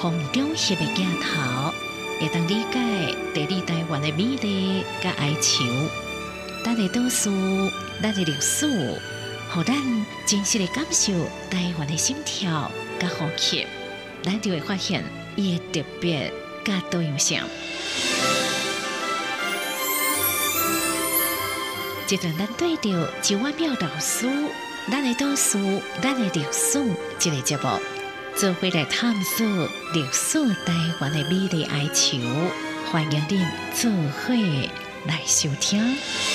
风中翕的镜头，会当理解地理台湾的美丽甲哀愁。咱的岛屿，咱的历史，互咱真实的感受台湾的心跳甲呼吸，咱就会发现伊的特别甲多样性。一段咱对着一万秒导书，咱的岛屿，咱的历史，这个节目，做伙来探索历史台湾的美丽哀愁，欢迎您做伙来收听。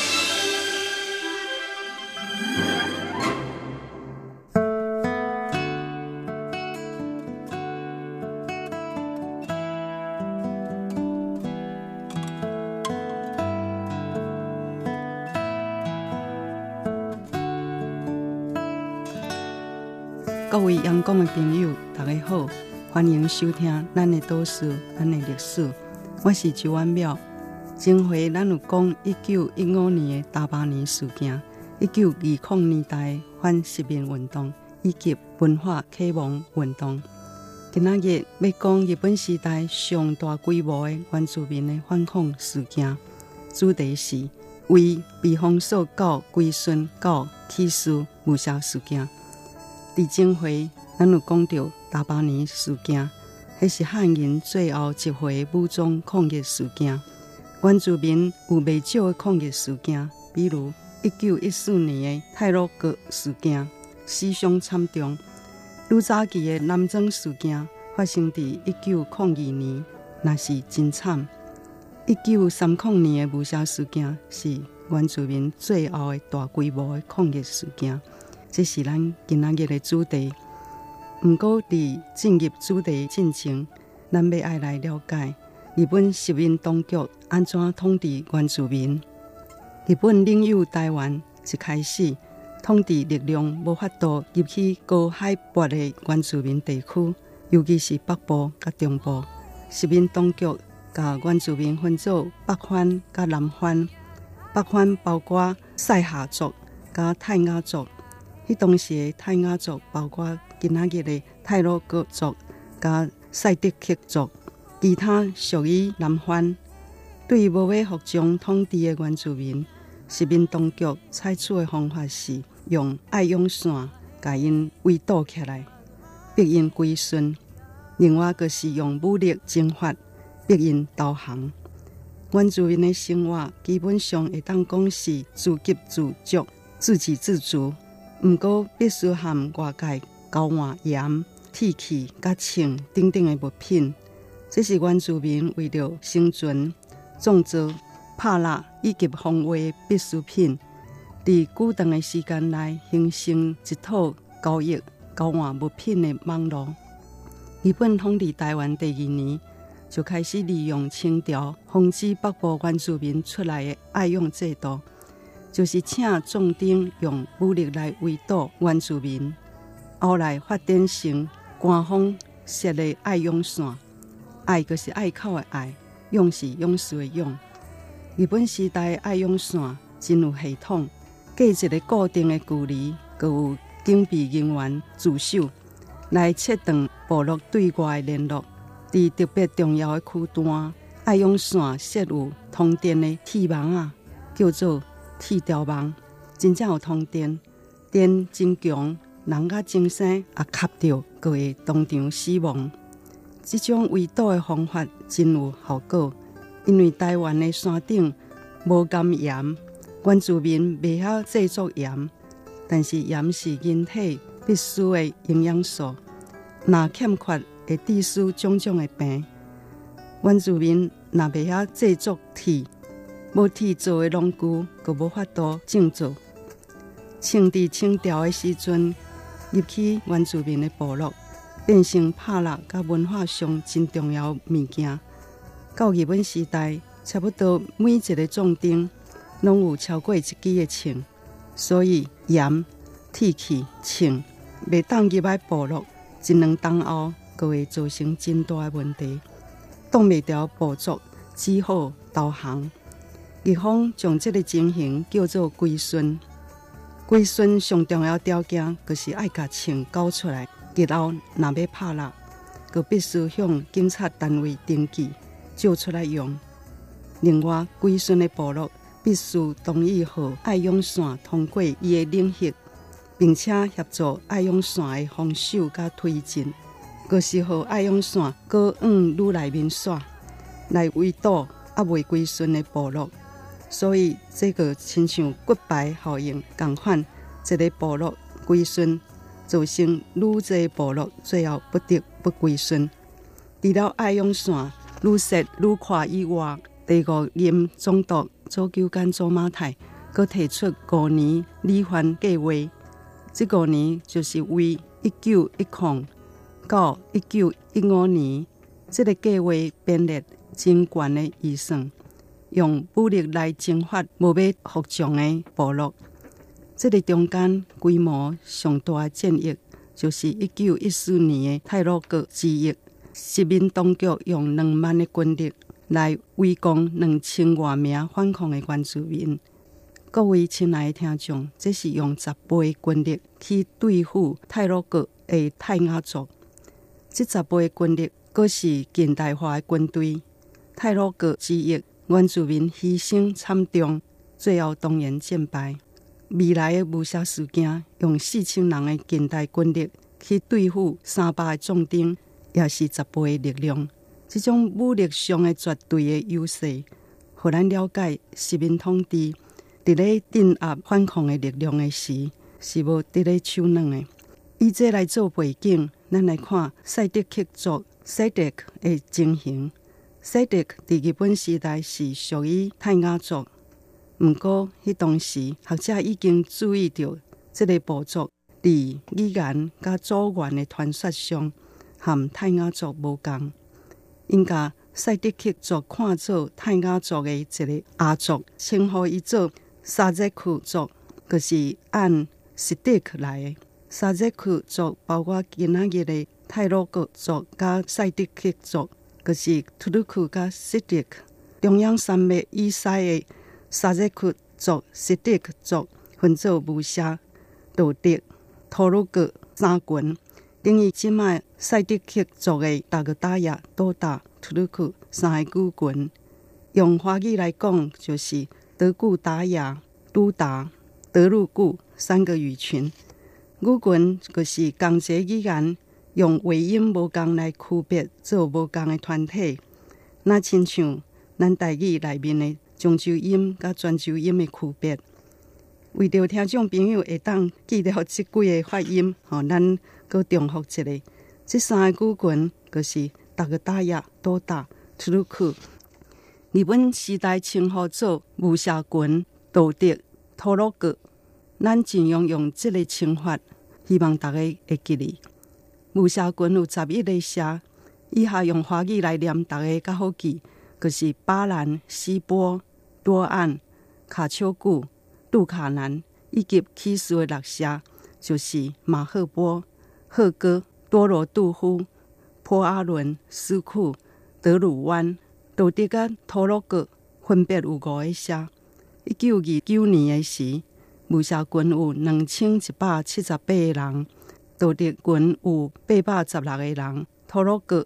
各位阳光的朋友，大家好，欢迎收听咱的岛史，咱的历史。我是周婉淼。前回咱有讲1915年的大巴黎事件，1920年代反殖民运动以及文化启蒙运动。今仔日要讲日本时代上大规模的原住民的反抗事件，主题是为避风所到归顺到起事误杀事件。伫前回，咱有讲到大巴黎事件，迄是汉人最后一回武装抗议事件。原住民有袂少的抗议事件，比如1914年的太鲁阁事件，死伤惨重；愈早期的南庄事件发生伫1902年，那是真惨。1930年的误杀事件是原住民最后的大规模的抗议事件。这是咱今仔日的主题。不过，伫进入主题进前，咱要爱来了解日本殖民当局安怎统治原住民。日本领有台湾一开始，统治力量无法度入去高海拔的原住民地区，尤其是北部甲中部。殖民当局甲原住民分做北番甲南番。北番包括赛夏族甲泰雅族。迄当时的泰雅族包括今仔日的太鲁阁族甲赛德克族，其他属于南番。对于无要服从统治的原住民，殖民当局采取的方法是用爱用线把因围堵起来，逼因归顺；另外就是用武力征发，逼因投降。原住民的生活基本上会当讲是自给自足、自给自足。不过，必须含外界交换盐、铁器、甲秤等等的物品。这是原住民为了生存、种植、拍蜡以及防卫的必需品。在久长的时间内，形成一套交易、交换物品的网络。日本统治台湾第2年，就开始利用清朝防止北部原住民出来的爱用制度。就是请壮丁用武力来围堵原住民，后来发展成官方设的爱用线，爱就是爱口的爱，用是勇士的勇。日本时代爱用线真有系统，隔一个固定的距离，佮有警备人员驻守，来切断部落对外的联络。在特别重要的区段，爱用线设有通电的铁网叫做铁条网，真正有通电，电真强，人甲精神也卡着，就会当场死亡。这种围堵的方法真有效果，因为台湾的山顶无含盐，原住民袂晓制作盐，但是盐是人体必须的营养素，若欠缺会致使种种的病。原住民若袂晓制作铁，无铁做的农具，就无法度种植。清伫清朝的时阵，入去原住民的部落，变成拍蜡甲文化上真重要的物件。到日本时代，差不多每一个壮丁拢有超过1支的秤，所以盐、铁器、秤袂当入来部落，1-2冬后就会造成真大的问题。挡袂牢部族，只好投降。日方将这个情形叫做归顺。归顺上重要条件就是爱把秤交出来，日后若要拍蜡， 就必须向警察单位登记，照出来用。另外，归顺的部落必须同意和爱用线通过伊的领域，并且协助爱用线的防守甲推进，就是和爱用线搁往愈内面耍，来围堵未归顺的部落。所以，这个亲像骨牌效应同款，一个部落归顺，造成愈侪部落最后不得不归顺。除了爱用线愈说愈快以外，第五任总督左久间左马太佮提出5年理番计划，这5年就是为1910到1915年，这个计划编列真悬的预算，用武力来征发无要服从的部落。这个中间规模上大的战役，就是1914年的太鲁阁之役。殖民当局用2万的军力来围攻2000多名反抗的原住民。各位亲爱的听众，这是用10倍军力去对付太鲁阁的泰雅族。这10倍军力，佫是近代化的军队。太鲁阁之役，原住民牺牲惨重，最后当然战败。未来的雾社事件，用4000人的近代军力去对付300个壮丁，也是10倍的力量。这种武力上的绝对的优势，互咱了解殖民统治伫咧镇压反抗的力量的时，是无伫咧手软的。以这来做背景，咱来看赛德克族 SADC 的情形。SADC 伫日本时代是属于泰雅族，不过迄当时学者已经注意到，这个部族伫语言甲祖源的传说上，和泰雅族无共。因甲赛德克族看做泰雅族的一个亚族，称呼伊做沙泽库族，就是按史迪克来的。沙泽库族包括今仔日的太鲁阁族甲赛德克族，就是图鲁库甲史迪克。中央山脉以西的沙泽库族、史迪克族分做雾社、道德、图鲁阁3群。等于即卖赛德克族的达格达亚、多达、图鲁库3个古群，用华语来讲就是德古达亚、都达、德鲁古3个语群。语群就是同齐语言，用尾音无共来区别做无共的团体。那亲像咱台语内面的中州音甲泉州音的区别。为着听众朋友会当记了这几个发音，咱搁重复一下。这3个古群就是达格达亚、多达、图鲁库。日本时代称呼做雾社群、道德、图鲁阁。咱尽量用这个称法，希望大家会记哩。雾社群有11个社，以下用华语来念，大家较好记，就是巴兰、西波、多岸、卡丘古、杜卡南以及起属的6社，就是马赫波、赫哥、多罗杜夫、坡阿伦、斯库、德鲁湾、道德甲图鲁阁分别有5个社。1929年的时，雾社群有2178个人，道德群有816个人，图鲁阁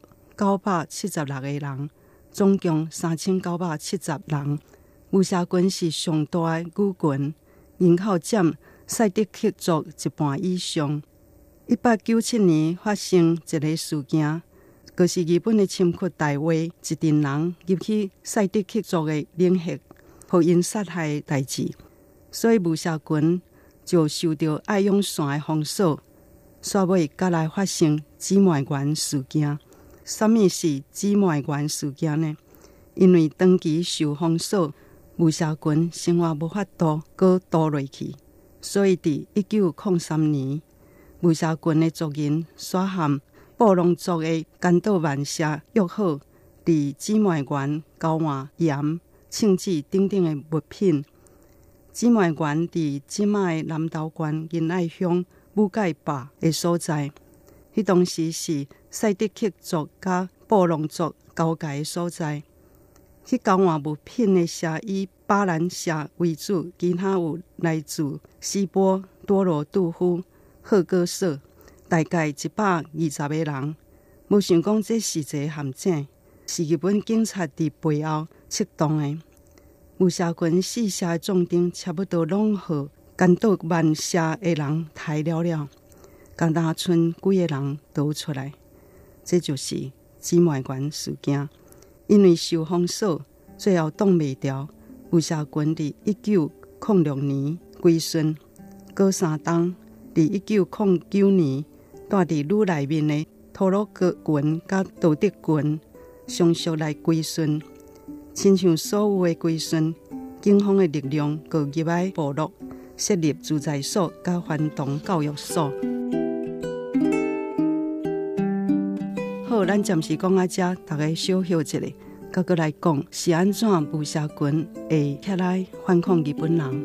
976个人，总共3970人。雾社群是上大的语群，人口占赛德克族1半以上。1897年发生一个事件，就是日本的侵略大尉一群人入去赛德克族的领域，互因杀害的代志，所以雾社群就受到爱用线的封锁。煞尾才来发生姊妹园事件。什么是姊妹园事件呢？因为长期受封锁，雾社群生活无法度搁倒落去，所以伫1903年，雾社群的族人选和布隆族的甘道万社约好，伫姊妹园交换盐、庆纸等等的物品。姊妹园伫即卖南投县仁爱乡武界坝的所在，迄当时是赛德克族甲布隆族交界的所在。去交换物品的社以巴兰社为主，其他有来自西波、多罗杜夫、赫戈社，大概120个人。 无想讲这是一个陷阱，是日本警察伫背后策动的。武社群4社的壮丁差不多拢互监督万社的人抬了，敢若剩几个人逃出来。这就是姊妹园事件。因为受封锁，最后挡袂牢，武社群伫1906年归顺。过3冬，伫1909年，带伫女内面的托洛格群甲道德群相续来归顺。亲像所有的归顺，警方的力量各入来部落，设立住宅所甲环童教育所。好，咱暂时讲到这，大家小休一下，再过来讲是安怎武社群会起来反抗日本人。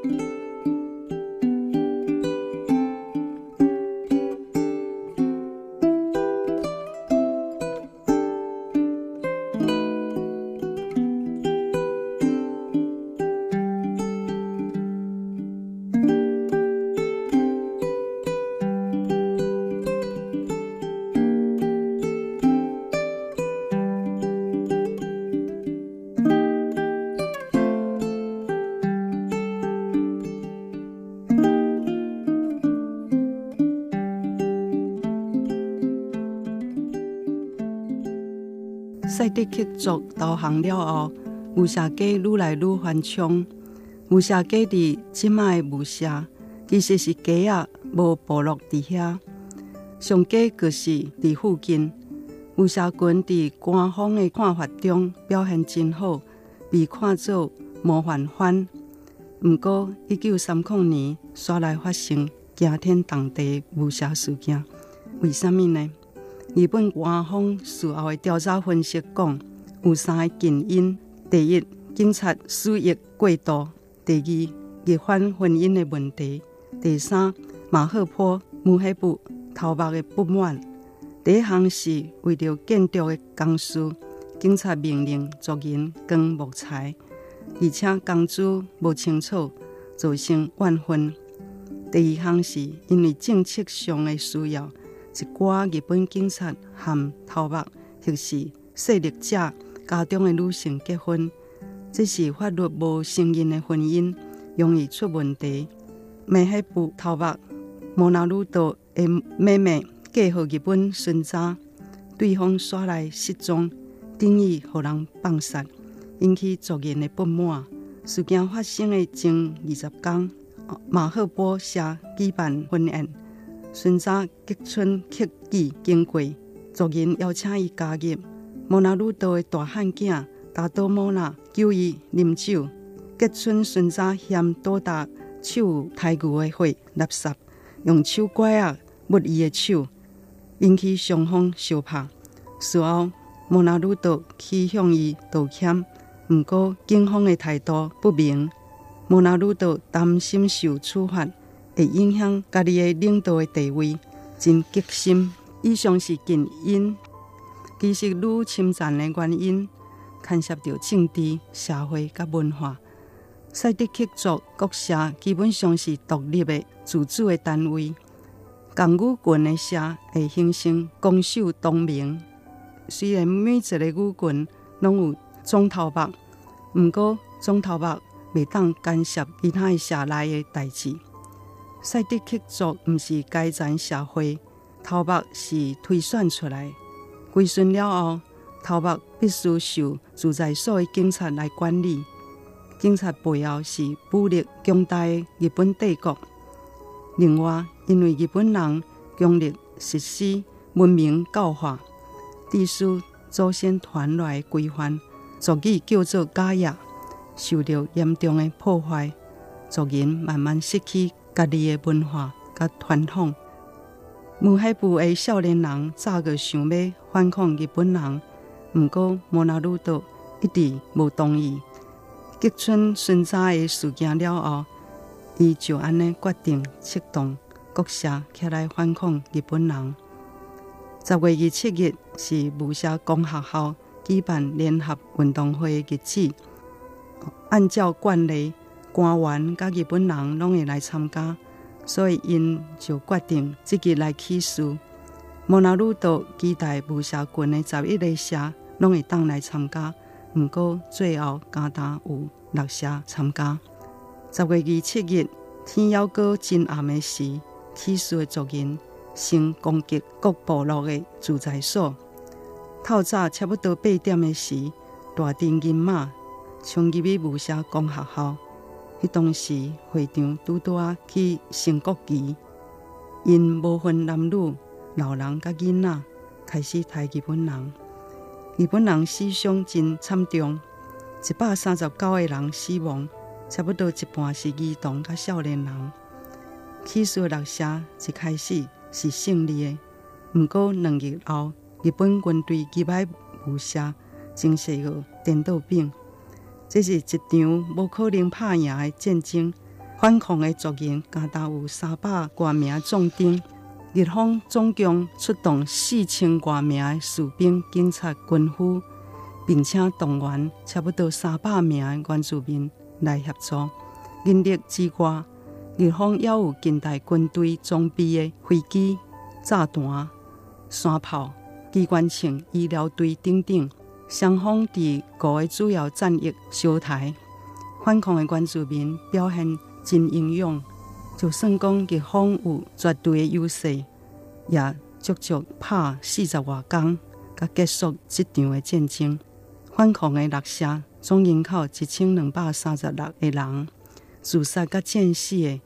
赛德克族投降了后，武社家愈来愈繁昌。武社家伫即卖的武社，其实是家啊，无部落伫遐。上家就是伫附近。武社群伫官方的看法中表现真好，被看作模范犯。不过，1930年煞来发生惊天动地的武社事件，为什么呢？日本官方事后的调查分析讲，有3个近因：第一，警察使役过度；第二，日反婚姻的问题；第三，马赫坡母系部头目的不满。第一项是为了建筑的工事，警察命令族人扛木材，而且工资无清楚，造成怨愤。第二项是因为政策上的需要。一寡日本警察和头目或是势力者家中的女性结婚，这是法律无承认的婚姻，容易出问题。美系部头目摩纳鲁多的妹妹嫁予日本孙查，对方耍来失踪，等于予人放杀，引起族人的不满。事件发生的前20天，马赫波社举办婚宴。孙查吉村客记经过，族人邀请伊加入。摩纳鲁多的大汉囝达多摩纳求伊啉酒，吉村孙查嫌多达手抬牛的血垃圾，用手拐啊抹伊的手，引起双方相拍。事后，摩纳鲁多去向伊道歉，不过警方的态度不明。摩纳鲁多担心受处罚会影响家己的领导的地位，真激心。以上是近因，其实愈侵占的原因牵涉到政治、社会甲文化。赛德克族国社基本上是独立的自主的单位，共语群的社会形成公守同盟。虽然每一个语群拢有总头目，不过总头目袂当干涉其他的社内的代志。赛德克族不是阶层社会，头目是推选出来。归顺了后，头目必须受住宅所的警察来管理。警察背后是武力强大的日本帝国。另外，因为日本人强力实施文明教化，秩序祖先传来的规范，族语叫做假业，受到严重的破坏，族人慢慢失去家己的文化甲传统。母系部的少年人早就想要反抗日本人，不过摩纳鲁多一直无同意。吉村孙查的事件了后，伊就安尼决定策动国社起来反抗日本人。10月27日是武社公学校举办联合运动会的日子，按照惯例，官员甲日本人拢会来参加，所以因就决定即日来起事。 摩纳鲁道期待武社群的11个社拢会当来参加，不过最后加单有6社参加。10月27日，天要过真暗的时，起事的族人先攻击各部落的住宅所。透早差不多8点的时，大阵银马冲入去武社公学校。迄当时会场拄啊去升国旗，因无分男女、老人甲囡仔，开始杀日本人。日本人死伤真惨重，139个人死亡，差不多一半是儿童甲少年人。起事的6社一开始是胜利的，不过2日后，日本军队击败武社，正式个颠倒兵。这是一场无可能拍赢的战争。反抗的族人加达有300多名壮丁，日方总共出动4000多名的士兵、警察、军夫，并且动员差不多300名的原住民来协助。人力之外，日方也有近代军队装备的飞机、炸弹、山炮、机关枪、医疗队等等。双方在5个主要战役相台，反抗的原住民表现真英勇。就算讲日方有绝对的优势，也足足拍40多天，才结束这场的战争。反抗的6社总人口1236个人，自杀甲战死的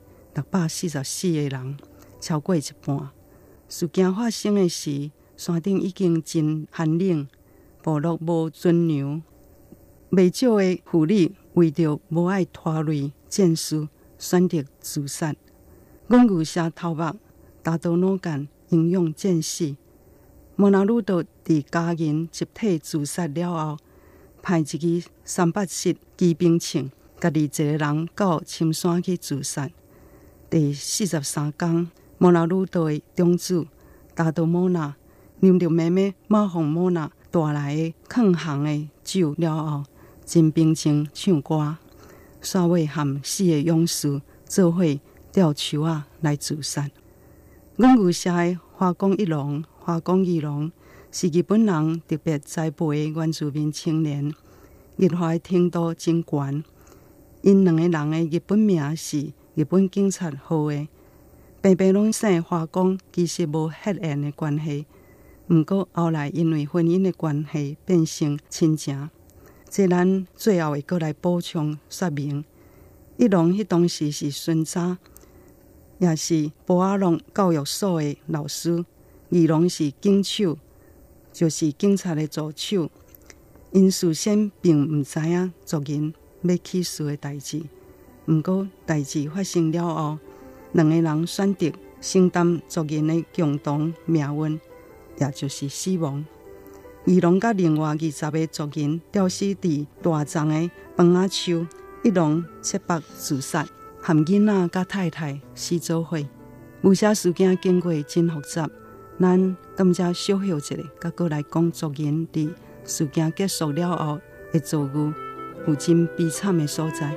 644个人，超过一半。事件发生的时，山顶已经真寒冷。部落无尊牛，未少的妇女为着无爱拖累战士，选择自杀。阮牛社头目大刀弩干，英勇战死。摩纳鲁道伫家人集体自杀了后，派一支380机兵枪，家己一个人到深山去自杀。第43天，摩纳鲁道的长子大刀莫纳啉着妹妹马洪莫纳带来的抗衡的酒了后，真平静唱歌，煞尾和4个勇士做伙吊树仔来自杀。阮牛社的花岗一郎、花岗二郎是日本人特别栽培的原住民青年，日化的程度真悬。因2个人的日本名是日本警察号的，平平拢姓花岗，其实无血缘的关系。不过后来因为婚姻的关系变成亲情，这咱最后会过来补充说明。一郎迄当时是巡查，也是博阿龙教育所的老师；二郎是警手，就是警察的助手。因事先并唔知影族人要起事的代志，不过代志发生了后，2个人选择承担族人的共同命运。也就是死亡。二郎甲另外20个族人吊死伫大藏的房仔树，一郎切腹自杀，和囡仔甲太太死做伙。武社事件经过真复杂，咱感觉小休一下，甲过来讲族人伫事件结束了后的遭遇，有真悲惨的所在。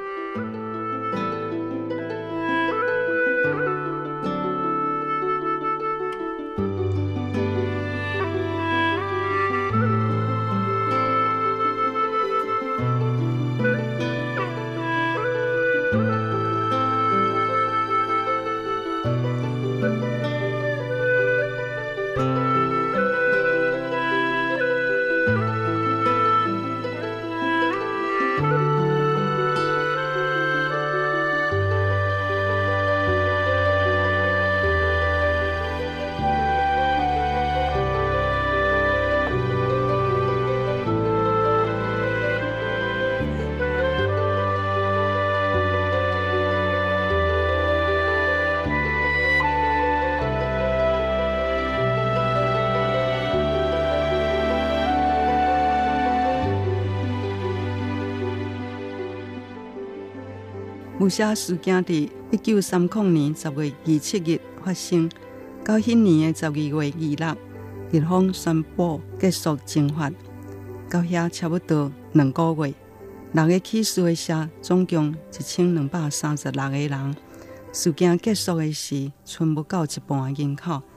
武社事件伫1930年10月27日发生，到迄年的12月26，日方宣布结束征发。到遐差不多2个月，6个起事的社总共1236个人。事件结束的时，剩不到一半人口，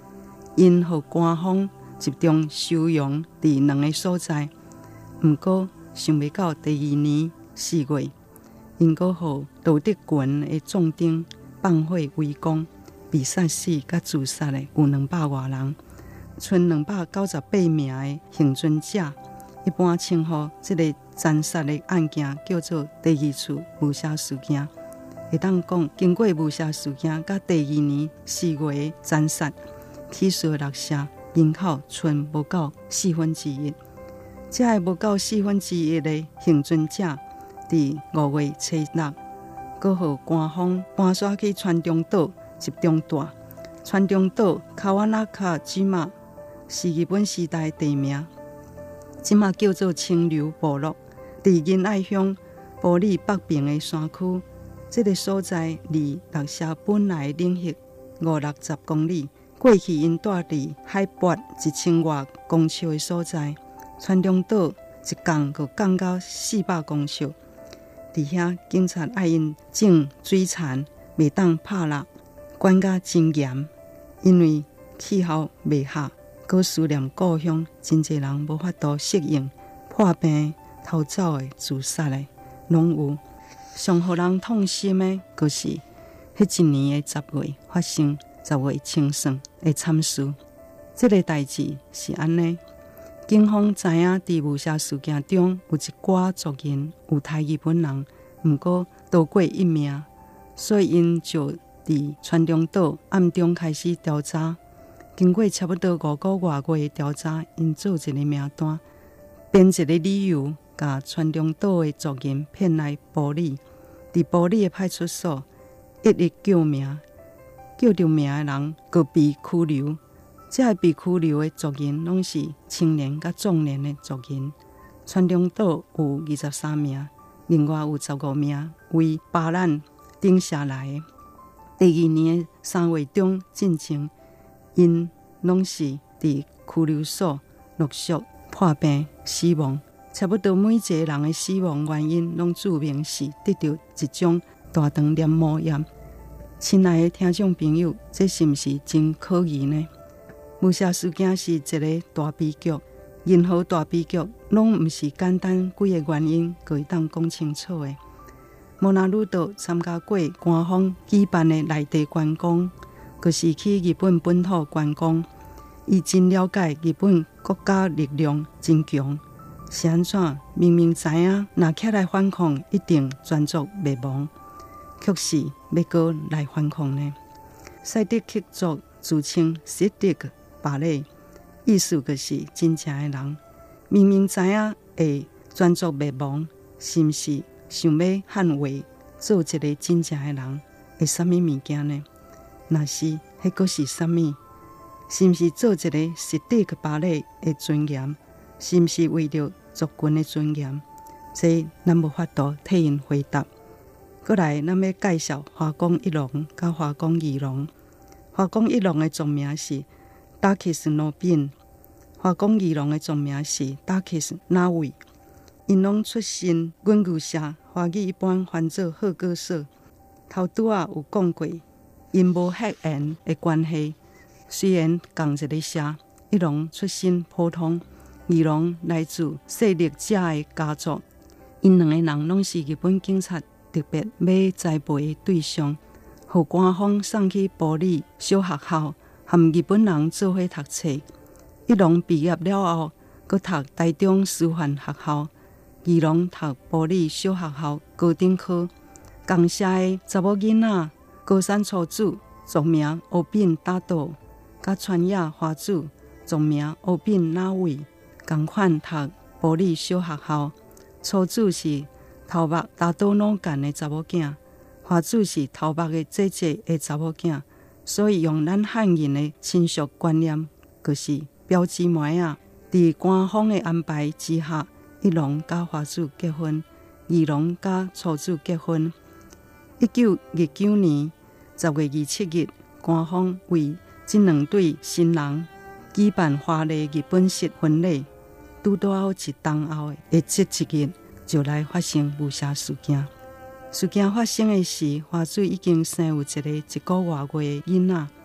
因互官方集中收容伫2个所在。毋过想袂到第2年4月，因阁互道德群的壮丁放火围攻，被杀死甲自杀的有200多人，剩298名的幸存者。一般称呼这个惨杀的案件叫做第2次雾社事件。会当讲，经过雾社事件甲第2年4月的惨杀，起诉的6社人口剩无够1/4。这个无够1/4的幸存者，伫5月初6，阁互官方搬徙去川中岛集中住。川中岛卡瓦纳卡吉马是日本时代地名，即马叫做清流部落，伫仁爱乡埔里北边的山区。这个所在离6社本来的领域560公里。过去因住伫海拔1000多公尺的所在，川中岛一降就降到400公尺。伫遐，警察爱因种水田，袂当拍蜡，管甲真严。因为气候袂合，搁思念故乡，真侪人无法度适应，破病、逃走的、自杀的，拢有。上互人痛心的，就是迄一年的10月发生10月清算的惨事。这个代志是安尼，警方知影伫雾社事件中有一寡族人有杀日本人，毋过逃过一命，所以因就伫川中岛暗中开始调查。经过差不多5个多月的调查，因做一个名单，编一个理由，甲川中岛的族人骗来埔里。伫埔里的派出所一一叫名，叫着名的人就被拘留。这个被拘留的族人拢是青年甲壮年的族人。川中岛有23名，另外有15名为巴兰顶下来的。第2年3月中进前，因拢是伫拘留所陆续破病死亡。差不多每一个人的死亡原因拢注明是得到一种大肠黏膜炎。亲爱的听众朋友，这是毋是真可疑呢？雾社事件是一个大悲剧，任何大悲剧拢毋是简单几个原因可以当讲清楚的。莫那鲁道参加过官方举办的内地观光，就是去日本本土观光。伊真了解日本国家力量真强。是安怎？明明知影若起来反抗，一定全族灭亡，却是要搁来反抗呢？赛德克族自称赛德巴勒，意思就是真正的人。明明知影会全族灭亡，是毋是想要捍卫做一个真正的人？会啥物物件呢？若是，迄个是啥物？是毋是做一个赛德巴勒的尊严？是毋是为了族群的尊严？这咱无法度替因回答。过来，咱要介绍花岗一龙甲花岗二龙。花岗一龙的族名是达克斯诺宾，花岗二龙的族名是达克斯纳维。因拢出身阮牛社，华语一般翻做贺歌社。头拄仔有讲过，因无血缘的关系，虽然同一个社，一龙出身普通。二龙来自势力者的家族，因2个人拢是日本警察特别要栽培的对象，互官方送去埔里小学校，和日本人做伙读册。一龙毕业了后，佮读台中师范学校；二龙读埔里小学校高等科。共社的查某囡仔高山初子，族名欧宾大道，甲川野花子，族名欧宾那位。同款读埔里小学校，初子是头目大刀脑干的查某囝，花子是头目的姐姐的查某囝，所以用咱汉人的亲属观念，就是表姊妹啊。伫官方的安排之下，一龙甲花子结婚，二龙甲初子结婚。1929年10月27日，官方为这2对新人举办华丽日本式婚礼。拄到一冬后的这一日，就来发生雾社事件。事件发生的时，花水已经生有一个1个月的囡仔。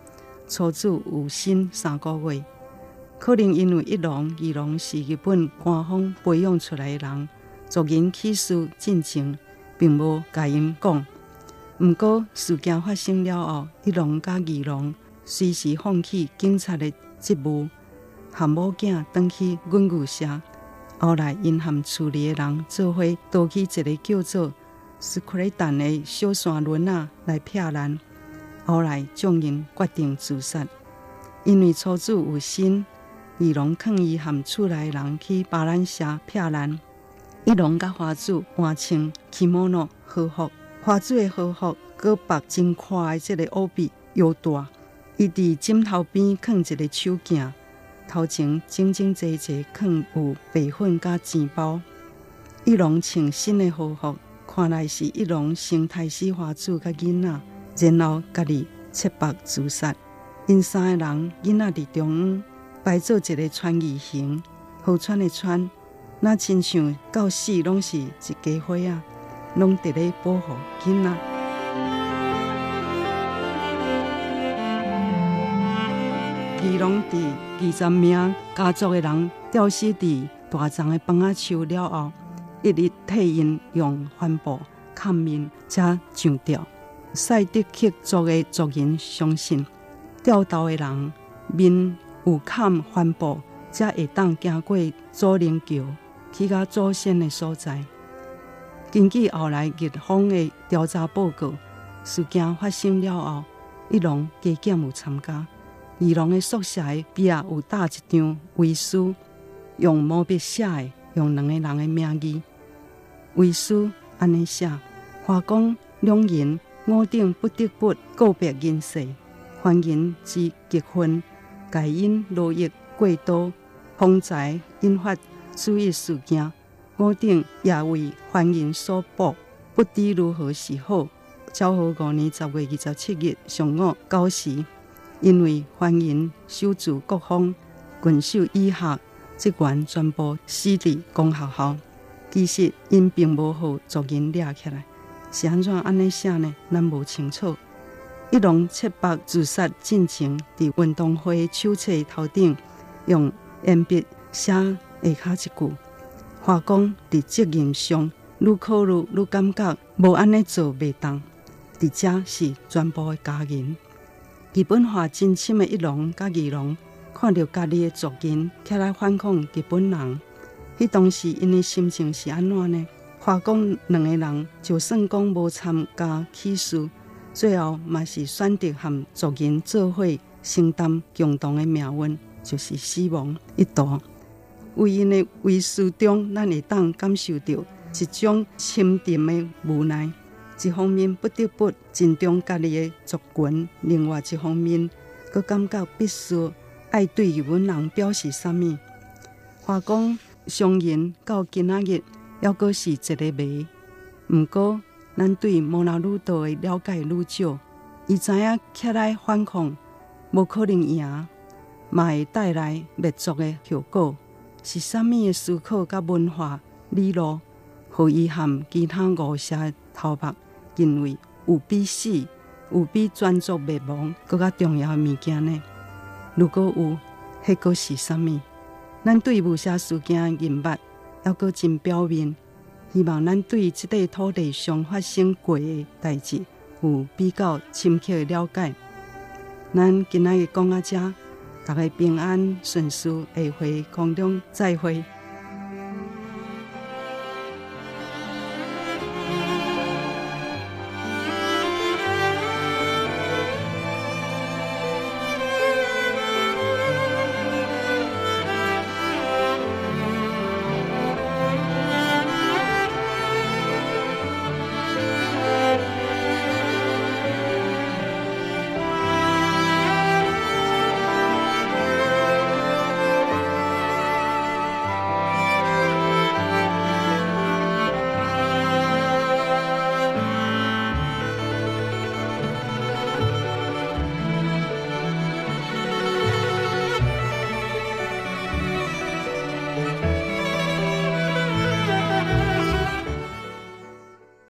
初次有生3个月，可能因为一郎、二郎是日本官方培养出来的人，族人起事进前并无甲因讲。毋过事件发生了后，一郎甲二郎随时放弃警察的职务，和某囝返去阮牛社。后来因和处理的人做伙倒去一个叫做斯克雷丹的小山轮来避难。后来众人决定自杀，因为初次有心，二郎劝伊和厝内人去巴兰社避难。一郎甲花子换穿kimono和服，花子的和服搁绑真宽的这个乌臂腰带，伊伫枕头边放一个手镜，头前整整齐齐放有白粉甲钱包。一郎穿新的和服，看来是一郎先杀死花子甲囡仔，然后家己切腹自杀。因3个人囡仔伫中央摆做一个穿衣形，河川的川，那亲像到死拢是一家伙仔，拢伫咧保护囡仔。二郎伫20名家族的人吊死伫大丛的房仔树了后，一日替因用帆布盖面，才上吊。赛德克族的族人相信，吊头的人面有盖帆布，才会当行过祖灵桥去到祖先的所在。根据后来日方的调查报告，事件发生了后，一郎加减有参加。二郎的宿舍的壁有搭一张遗书，用毛笔写的，用2个人的名字。遗书安尼写：华光两人5顶不得不告别人世，欢迎之结婚，皆因劳役过多，风灾引发此一事件。5顶也为欢迎所捕，不知如何是好。昭和5年10月27日上午9时。因为欢迎守住各方郡守以下职员全部死伫公学校，其实因并无互族人抓起来，是安怎安尼写呢？咱无清楚。一郎切腹自杀进前，伫运动会手册头顶用鉛笔写下骹一句：华光伫责任上愈考虑愈感觉无安尼做袂当，伫遮是全部的家人。日本化真深的一郎甲二郎，看到家己的族人起来反抗日本人，迄当时因的心情是安怎呢？华光2个人就算讲无参加起事，最后嘛是选择和族人做伙承担共同的命运，就是死亡一途。为因的遗书中，咱会当感受到一种深沉的无奈。一方面不得不尊重家己的族群，另外一方面佫感觉必须爱对日本人表示啥物。华光相认到今仔日，还佫是一个谜。毋过，咱对摩纳鲁岛的了解愈少，伊知影起来反抗无可能赢，嘛会带来灭族的后果。是啥物的思考甲文化理路，互伊和其他5社头目认为有比死、有比专族灭亡更加重要的物件呢？如果有，迄个是啥物？咱对雾社事件认捌，还佫真表面。希望咱对这块土地上发生过的代志有比较深刻的了解。咱今仔日讲到这，大家平安顺遂，下回空中再会。